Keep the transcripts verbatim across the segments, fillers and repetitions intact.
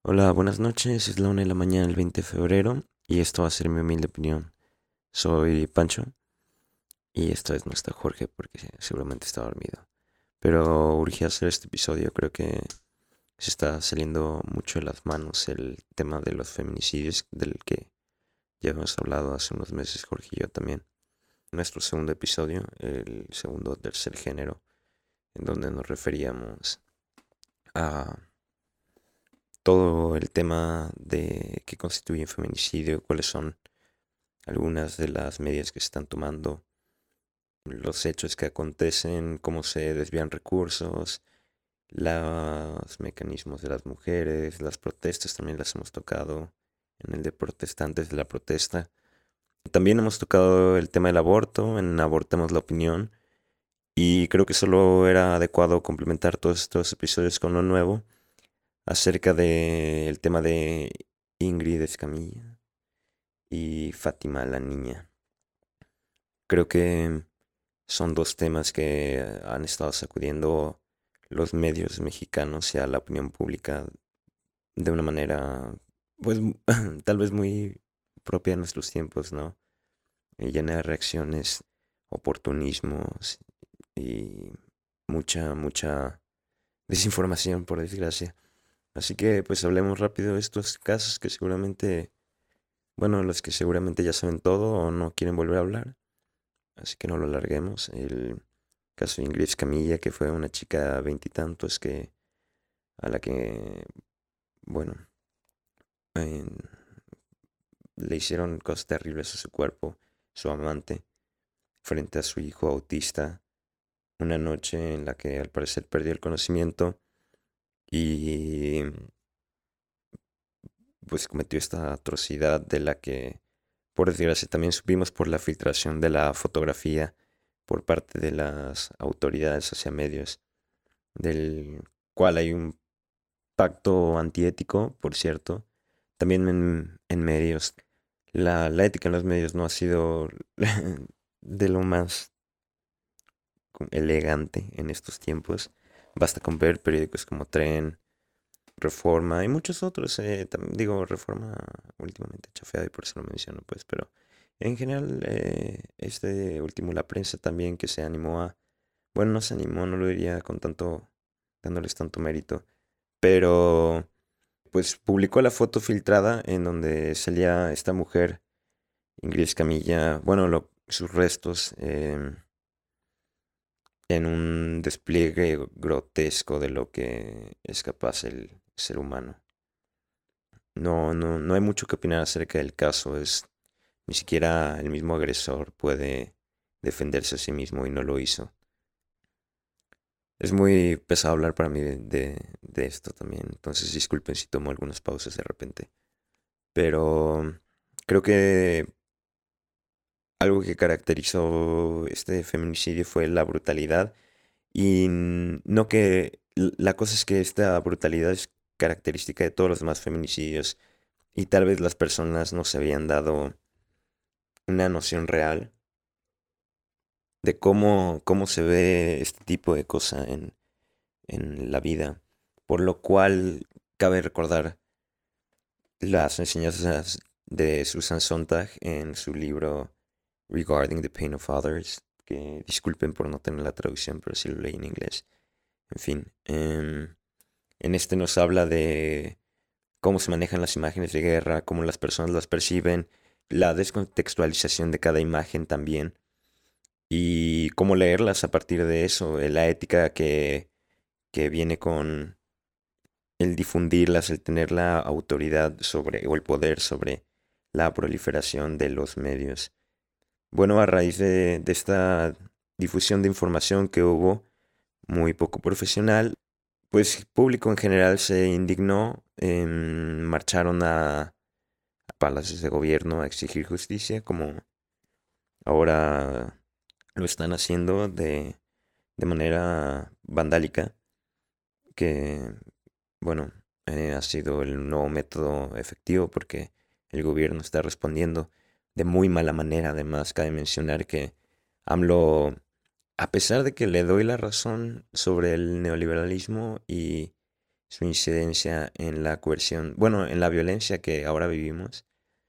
Hola, buenas noches. Es la una de la mañana del veinte de febrero y esto va a ser mi humilde opinión. Soy Pancho y esta vez no está Jorge porque seguramente está dormido. Pero urgí hacer este episodio. Creo que se está saliendo mucho de las manos el tema de los feminicidios del que ya hemos hablado hace unos meses Jorge y yo también. Nuestro segundo episodio, el segundo o tercer género, en donde nos referíamos a todo el tema de qué constituye un feminicidio, cuáles son algunas de las medidas que se están tomando, los hechos que acontecen, cómo se desvían recursos, los mecanismos de las mujeres, las protestas también las hemos tocado en el de protestantes de la protesta. También hemos tocado el tema del aborto, en Abortemos la Opinión, y creo que solo era adecuado complementar todos estos episodios con lo nuevo acerca del tema de Ingrid Escamilla y Fátima la niña. Creo que son dos temas que han estado sacudiendo los medios mexicanos y a la opinión pública de una manera, pues, tal vez muy propia de nuestros tiempos, ¿no? Eh, llena de reacciones, oportunismos y mucha, mucha desinformación, por desgracia. Así que, pues, hablemos rápido de estos casos que seguramente, bueno, los que seguramente ya saben todo o no quieren volver a hablar. Así que no lo alarguemos. El caso de Ingrid Camilla, que fue una chica veintitantos que a la que, bueno, en- le hicieron cosas terribles a su cuerpo, su amante, frente a su hijo autista, una noche en la que al parecer perdió el conocimiento y pues cometió esta atrocidad de la que, por desgracia, también supimos por la filtración de la fotografía por parte de las autoridades hacia medios, del cual hay un pacto antiético, por cierto, también en, en medios. La, la ética en los medios no ha sido de lo más elegante en estos tiempos. Basta con ver periódicos como Tren, Reforma y muchos otros. Eh, tam- digo, Reforma últimamente chafeado y por eso lo menciono, pues, pero en general, eh, este último, la prensa también que se animó a, bueno, no se animó, no lo diría con tanto, dándoles tanto mérito, pero pues publicó la foto filtrada en donde salía esta mujer, Ingrid Camilla, bueno, lo- sus restos em, en un despliegue grotesco de lo que es capaz el ser humano. No, no, no hay mucho que opinar acerca del caso, es ni siquiera el mismo agresor puede defenderse a sí mismo y no lo hizo. Es muy pesado hablar para mí de, de, de esto también, entonces disculpen si tomo algunas pausas de repente. Pero creo que algo que caracterizó este feminicidio fue la brutalidad y n- no que l- la cosa es que esta brutalidad es característica de todos los demás feminicidios y tal vez las personas no se habían dado una noción real de cómo, cómo se ve este tipo de cosa en, en la vida, por lo cual cabe recordar las enseñanzas de Susan Sontag en su libro Regarding the Pain of Others, que disculpen por no tener la traducción, pero sí lo leí en inglés. En fin, em, en este nos habla de cómo se manejan las imágenes de guerra, cómo las personas las perciben, la descontextualización de cada imagen también, y cómo leerlas a partir de eso, eh, la ética que, que viene con el difundirlas, el tener la autoridad sobre, o el poder sobre la proliferación de los medios. Bueno, a raíz de, de esta difusión de información que hubo, muy poco profesional, pues público en general se indignó, em, marcharon a, a palacios de gobierno a exigir justicia, como ahora lo están haciendo de, de manera vandálica, que, bueno, eh, ha sido el nuevo método efectivo porque el gobierno está respondiendo de muy mala manera. Además, cabe mencionar que AMLO, a pesar de que le doy la razón sobre el neoliberalismo y su incidencia en la coerción, bueno, en la violencia que ahora vivimos,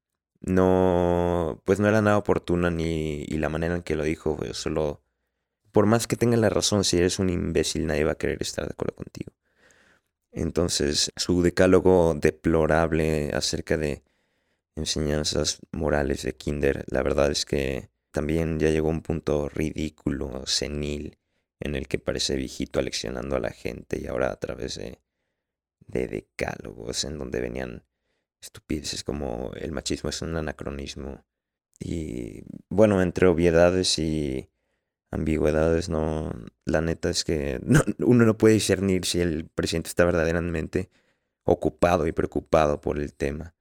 no, pues no era nada oportuna ni, y la manera en que lo dijo, pues solo, por más que tenga la razón, si eres un imbécil, nadie va a querer estar de acuerdo contigo. Entonces, su decálogo deplorable acerca de enseñanzas morales de kinder, la verdad es que también ya llegó a un punto ridículo, senil, en el que parece viejito aleccionando a la gente y ahora a través de, de decálogos en donde venían estupideces como el machismo es un anacronismo y bueno, entre obviedades y ambigüedades, no, la neta es que no- uno no puede discernir si el presidente está verdaderamente ocupado y preocupado por el tema.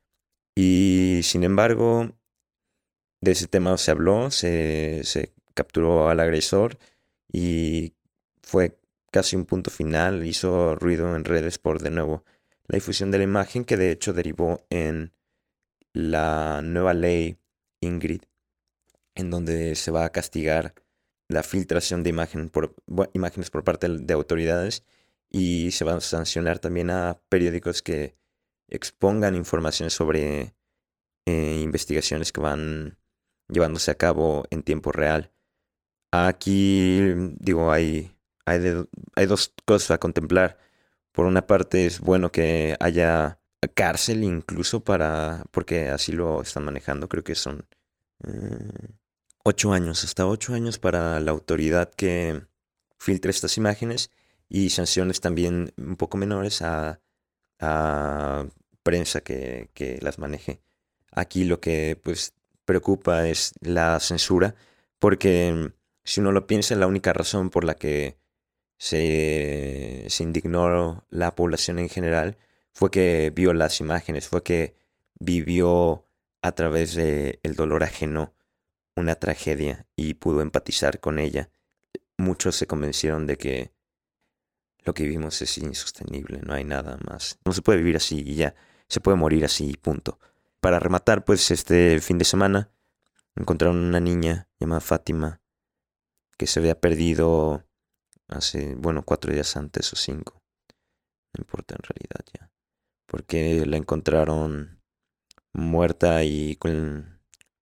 Y sin embargo, de ese tema se habló, se, se capturó al agresor y fue casi un punto final, hizo ruido en redes por de nuevo la difusión de la imagen que de hecho derivó en la nueva ley Ingrid, en donde se va a castigar la filtración de imagen por, bu- imágenes por parte de autoridades y se va a sancionar también a periódicos que expongan información sobre eh, investigaciones que van llevándose a cabo en tiempo real. Aquí, digo, hay, hay, de- hay dos cosas a contemplar. Por una parte es bueno que haya cárcel incluso para, porque así lo están manejando, creo que son eh, ocho años, hasta ocho años para la autoridad que filtre estas imágenes y sanciones también un poco menores a, a prensa que, que las maneje. Aquí lo que pues preocupa es la censura, porque mm, si uno lo piensa, la única razón por la que se, se indignó la población en general fue que vio las imágenes, fue que vivió a través del dolor ajeno una tragedia y pudo empatizar con ella. Muchos se convencieron de que lo que vivimos es insostenible, no hay nada más. No se puede vivir así y ya, se puede morir así, punto. Para rematar, pues este fin de semana encontraron una niña llamada Fátima que se había perdido hace, bueno, cuatro días antes o cinco, no importa en realidad ya, porque la encontraron muerta y con,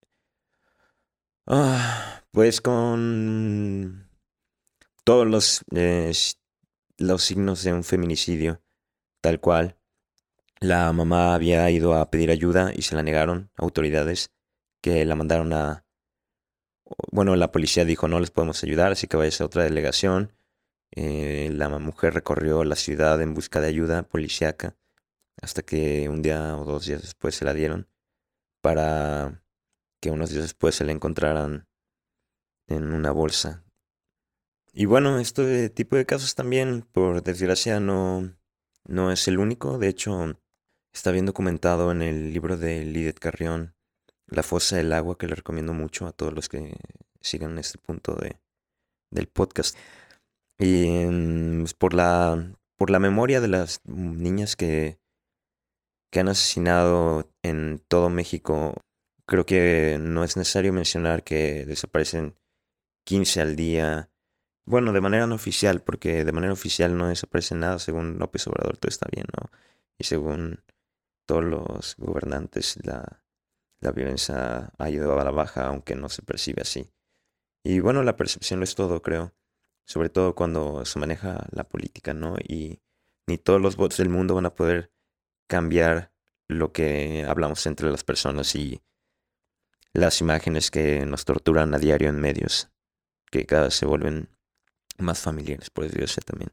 ah, pues con todos los, eh, los signos de un feminicidio, tal cual. La mamá había ido a pedir ayuda y se la negaron autoridades que la mandaron a... Bueno, la policía dijo no les podemos ayudar, así que vayas a otra delegación. Eh, la mujer recorrió la ciudad en busca de ayuda policíaca hasta que un día o dos días después se la dieron para que unos días después se la encontraran en una bolsa. Y bueno, este tipo de casos también, por desgracia, no, no es el único. De hecho, está bien documentado en el libro de Lidet Carrión, La fosa del agua, que le recomiendo mucho a todos los que sigan este punto de, del podcast. Y mm, por la, por la memoria de las niñas que, que han asesinado en todo México, creo que no es necesario mencionar que desaparecen quince al día. Bueno, de manera no oficial, porque de manera oficial no desaparece nada, según López Obrador todo está bien, ¿no? Y según todos los gobernantes, la, la violencia ha ido a la baja, aunque no se percibe así. Y bueno, la percepción lo es todo, creo. Sobre todo cuando se maneja la política, ¿no? Y ni todos los bots del mundo van a poder cambiar lo que hablamos entre las personas y las imágenes que nos torturan a diario en medios, que cada vez se vuelven más familiares, por decirlo también.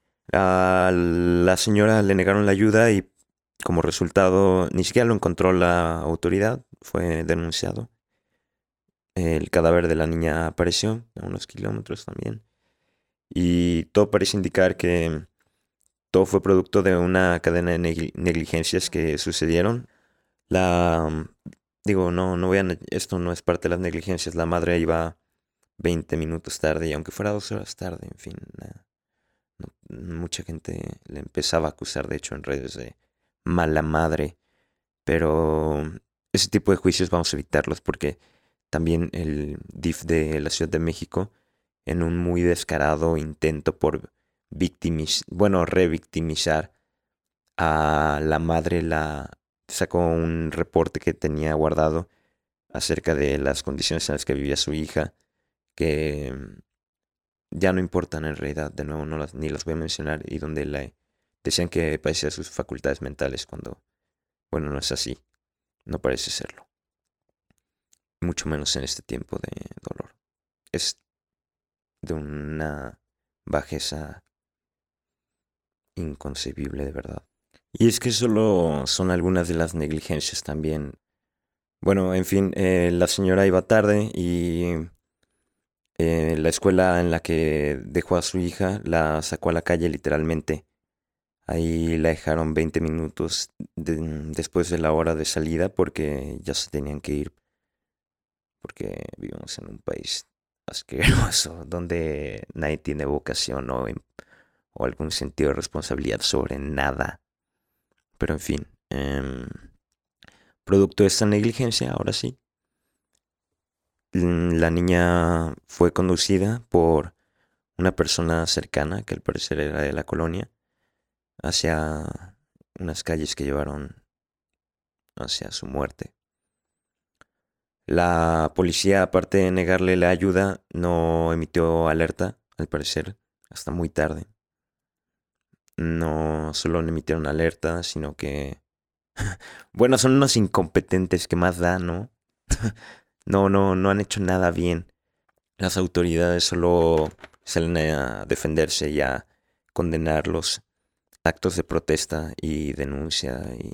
A la señora le negaron la ayuda y como resultado ni siquiera lo encontró la autoridad, fue denunciado. El cadáver de la niña apareció a unos kilómetros también. Y todo parece indicar que todo fue producto de una cadena de negli- negligencias que sucedieron. La, digo, no, no voy a, ne- esto no es parte de las negligencias. La madre iba veinte minutos tarde y aunque fuera dos horas tarde, en fin, na- no- mucha gente le empezaba a acusar, de hecho, en redes de mala madre. Pero ese tipo de juicios vamos a evitarlos porque también el D I F de la Ciudad de México, en un muy descarado intento por victimiz bueno, revictimizar a la madre. La sacó un reporte que tenía guardado acerca de las condiciones en las que vivía su hija, que mm, ya no importan en realidad, de nuevo no las, ni las voy a mencionar, y donde la, decían que padecía sus facultades mentales cuando, bueno, no es así, no parece serlo, mucho menos en este tiempo de dolor. Es de una bajeza inconcebible, de verdad. Y es que solo son algunas de las negligencias también. Bueno, en fin, eh, la señora iba tarde y eh, la escuela en la que dejó a su hija la sacó a la calle literalmente. Ahí la dejaron veinte minutos de- después de la hora de salida porque ya se tenían que ir, porque vivimos en un país asqueroso donde nadie tiene vocación o, em- o algún sentido de responsabilidad sobre nada. Pero en fin, em, producto de esta negligencia, ahora sí, mm, la niña fue conducida por una persona cercana, que al parecer era de la colonia, hacia unas calles que llevaron hacia su muerte. La policía, aparte de negarle la ayuda, no emitió alerta, al parecer, hasta muy tarde. No solo no emitieron alerta, sino que... Bueno, son unos incompetentes que más da, ¿no? No, no, no han hecho nada bien. Las autoridades solo salen a defenderse y a condenar los actos de protesta y denuncia y,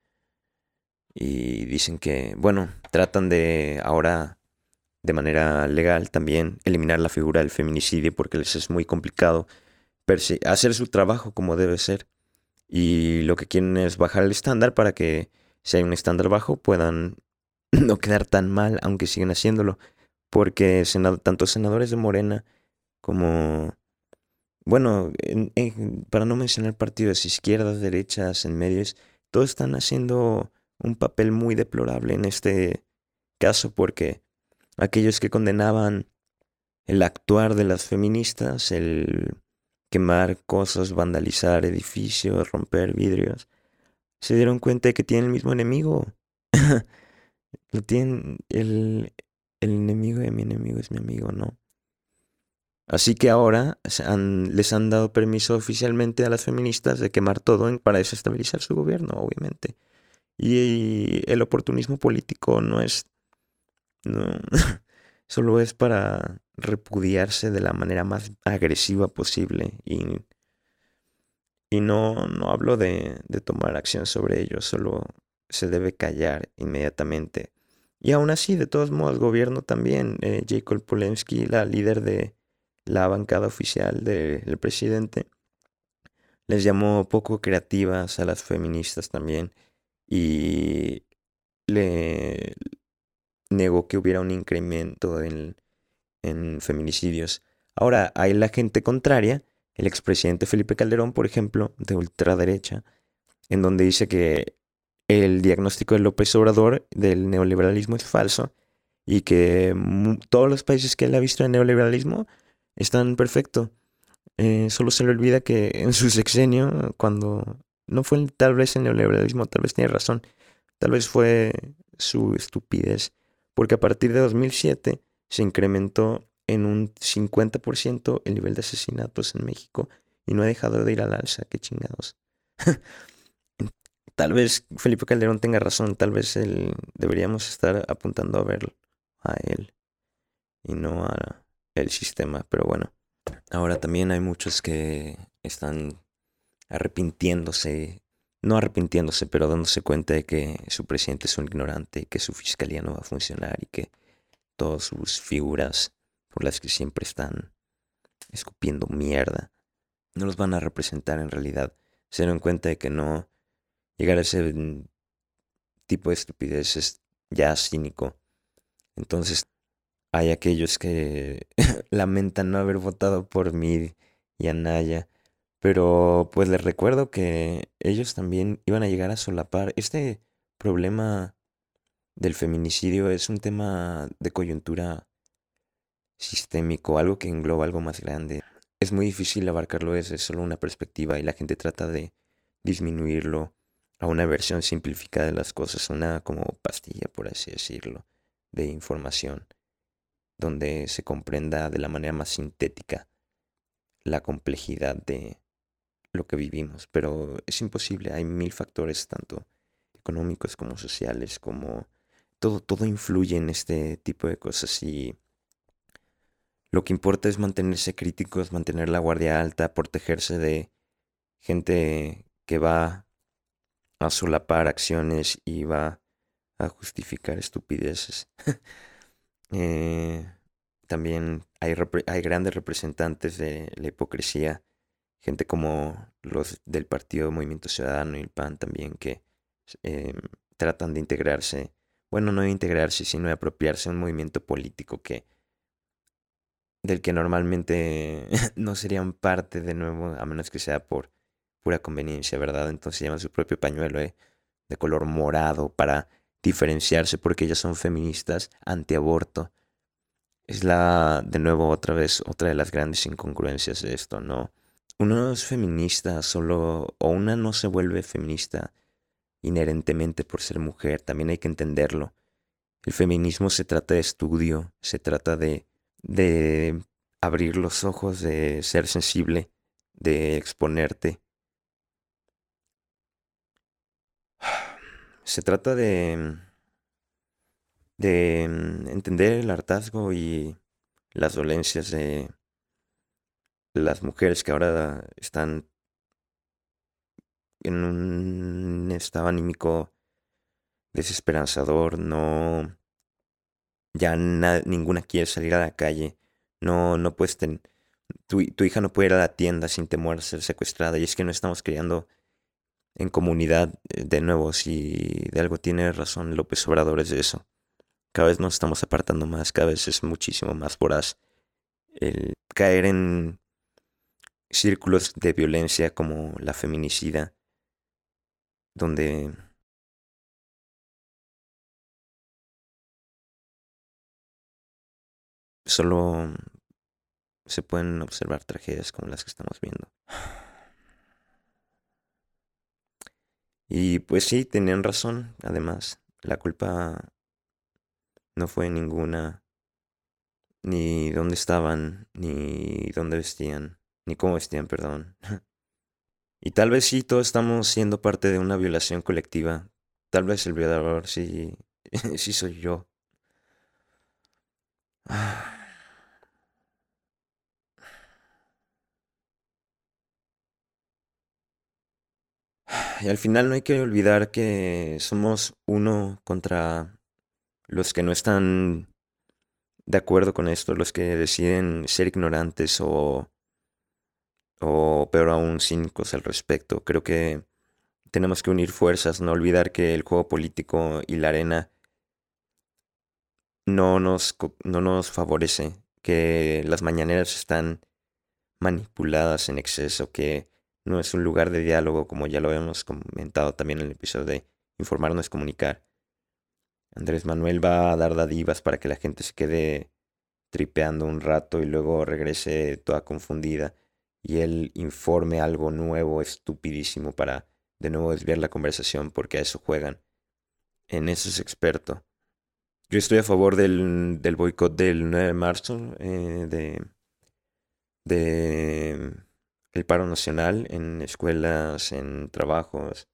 y dicen que, bueno, tratan de ahora de manera legal también eliminar la figura del feminicidio porque les es muy complicado hacer su trabajo como debe ser. Y lo que quieren es bajar el estándar para que si hay un estándar bajo puedan no quedar tan mal aunque sigan haciéndolo. Porque senado, tanto senadores de Morena como, bueno, en- en- para no mencionar partidos izquierdas, derechas, en medios, todos están haciendo un papel muy deplorable en este caso porque aquellos que condenaban el actuar de las feministas, el quemar cosas, vandalizar edificios, romper vidrios, se dieron cuenta de que tienen el mismo enemigo. Lo tienen, el, el enemigo de mi enemigo es mi amigo, ¿no? Así que ahora se han- les han dado permiso oficialmente a las feministas de quemar todo en- para desestabilizar su gobierno, obviamente. Y el oportunismo político no es, no, solo es para repudiarse de la manera más agresiva posible. Y, y no, no hablo de, de tomar acción sobre ello, solo se debe callar inmediatamente. Y aún así, de todos modos, el gobierno también, eh, Jacob Polensky, la líder de la bancada oficial del presidente, les llamó poco creativas a las feministas también y le negó que hubiera un incremento en, en feminicidios. Ahora, hay la gente contraria, el expresidente Felipe Calderón, por ejemplo, de ultraderecha, en donde dice que el diagnóstico de López Obrador del neoliberalismo es falso y que mu- todos los países que él ha visto de neoliberalismo están perfectos. Eh, solo se le olvida que en su sexenio, cuando no fue tal vez el neoliberalismo, tal vez tiene razón, tal vez fue su estupidez, porque a partir de dos mil siete se incrementó en un cincuenta por ciento el nivel de asesinatos en México y no ha dejado de ir al alza, qué chingados. Tal vez Felipe Calderón tenga razón, tal vez él, deberíamos estar apuntando a ver a él y no a el sistema, pero bueno. Ahora también hay muchos que están arrepintiéndose, no arrepintiéndose, pero dándose cuenta de que su presidente es un ignorante y que su fiscalía no va a funcionar y que todas sus figuras por las que siempre están escupiendo mierda no los van a representar en realidad. Se dieron cuenta de que no llegar a ese mm, tipo de estupidez es ya cínico. Entonces hay aquellos que lamentan no haber votado por mí y Anaya. Pero pues les recuerdo que ellos también iban a llegar a solapar. Este problema del feminicidio es un tema de coyuntura sistémico, algo que engloba algo más grande. es muy difícil abarcarlo desde solo una perspectiva y la gente trata de disminuirlo a una versión simplificada de las cosas, una como pastilla, por así decirlo, de información, donde se comprenda de la manera más sintética la complejidad de lo que vivimos. Pero es imposible, hay mil factores, tanto económicos como sociales, como todo, todo influye en este tipo de cosas y lo que importa es mantenerse críticos, mantener la guardia alta, protegerse de gente que va a solapar acciones y va a justificar estupideces. Eh, También hay, repre- hay grandes representantes de la hipocresía, gente como los del Partido Movimiento Ciudadano y el P A N también, que eh, tratan de integrarse, bueno, no de integrarse, sino de apropiarse de un movimiento político que del que normalmente no serían parte de nuevo, a menos que sea por pura conveniencia, ¿verdad? Entonces llevan su propio pañuelo eh, de color morado para diferenciarse porque ellas son feministas antiaborto. Es la, de nuevo, otra vez, otra de las grandes incongruencias de esto, ¿no? Uno no es feminista solo, o una no se vuelve feminista inherentemente por ser mujer, también hay que entenderlo. El feminismo se trata de estudio, se trata de, de abrir los ojos, de ser sensible, de exponerte. Se trata de, de mm, entender el hartazgo y las dolencias de las mujeres que ahora están en un estado anímico desesperanzador, no, ya na- ninguna quiere salir a la calle, no, no puedes ten- tu, hi- tu hija no puede ir a la tienda sin temor a ser secuestrada y es que no estamos criando en comunidad. Eh, de nuevo, si de algo tiene razón López Obrador es de eso. Cada vez nos estamos apartando más, cada vez es muchísimo más voraz el caer en círculos de violencia como la feminicida, donde solo se pueden observar tragedias como las que estamos viendo. Y pues sí, tenían razón. Además, la culpa no fue ninguna, ni dónde estaban, ni dónde vestían, ni cómo vestían, perdón. Y tal vez sí, todos estamos siendo parte de una violación colectiva. Tal vez el violador sí, sí soy yo. Y al final no hay que olvidar que somos uno contra los que no están de acuerdo con esto, los que deciden ser ignorantes o, o peor aún, cínicos al respecto. Creo que tenemos que unir fuerzas, no olvidar que el juego político y la arena no nos, co- no nos favorece, que las mañaneras están manipuladas en exceso, que no es un lugar de diálogo, como ya lo habíamos comentado también en el episodio de Informar no es comunicar. Andrés Manuel va a dar dadivas para que la gente se quede tripeando un rato y luego regrese toda confundida y él informe algo nuevo, estupidísimo, para de nuevo desviar la conversación, porque a eso juegan. En eso es experto. Yo estoy a favor del, del boicot del nueve de marzo, eh, de, de el paro nacional en escuelas, en trabajos,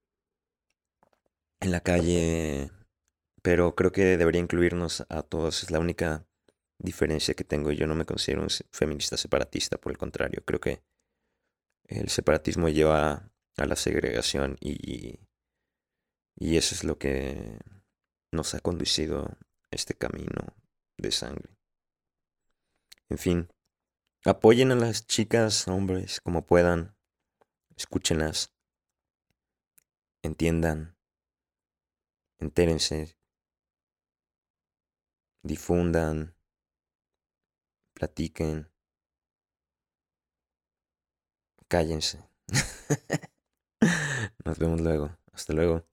en la calle, pero creo que debería incluirnos a todos. Es la única diferencia que tengo. Yo no me considero un se- feminista separatista, por el contrario, creo que el separatismo lleva a la segregación y, y eso es lo que nos ha conducido este camino de sangre. En fin, apoyen a las chicas, hombres, como puedan, escúchenlas, entiendan, entérense, difundan, platiquen, cállense. Nos vemos luego. Hasta luego.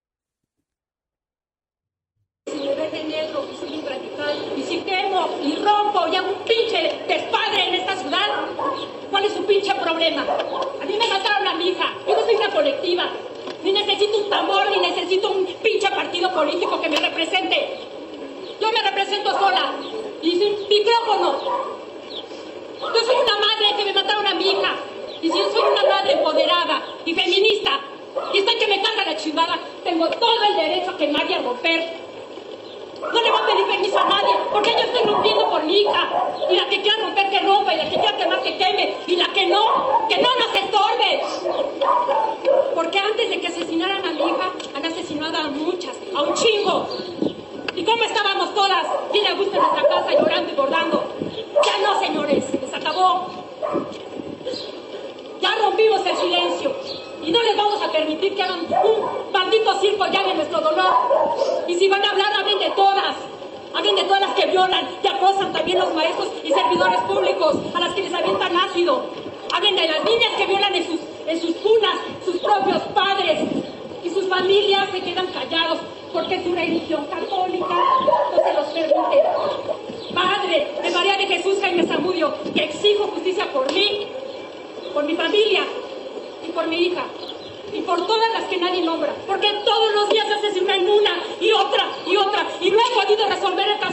Si me ve de negro y soy un radical, y si quemo y rompo y hago un pinche despadre en esta ciudad, ¿Cuál es su pinche problema? A mí me mataron a mi hija. Yo no soy una colectiva. Ni necesito un tambor, ni necesito un pinche partido político que me represente. Yo me represento sola. Y sin micrófono. Yo soy una madre que me mataron a mi hija. Y si yo soy una madre empoderada y feminista, y estoy que me carga la chingada, tengo todo el derecho a quemar y a romper. No le voy a pedir permiso a nadie, porque yo estoy rompiendo por mi hija. Y la que quiera romper, que rompa, y la que quiera quemar, que queme. Y la que no, que no nos estorbe. Porque antes de que asesinaran a mi hija, han asesinado a muchas, a un chingo. ¿Y cómo estábamos todas? Bien a gusto en nuestra casa, llorando y bordando. Ya no, señores, se les acabó. Ya rompimos el silencio. Y no les vamos a permitir que hagan un maldito circo ya de nuestro dolor. Y si van a hablar, hablen de todas. Hablen de todas las que violan y acosan también los maestros y servidores públicos, a las que les avientan ácido. Hablen de las niñas que violan en sus, en sus cunas, sus propios padres. Y sus familias se quedan callados porque su religión católica no se los permite. Padre de María de Jesús Jaime Zamudio, que exijo justicia por mí, por mi familia, y por mi hija, y por todas las que nadie nombra, porque todos los días se asesinan una y otra y otra, y no he podido resolver el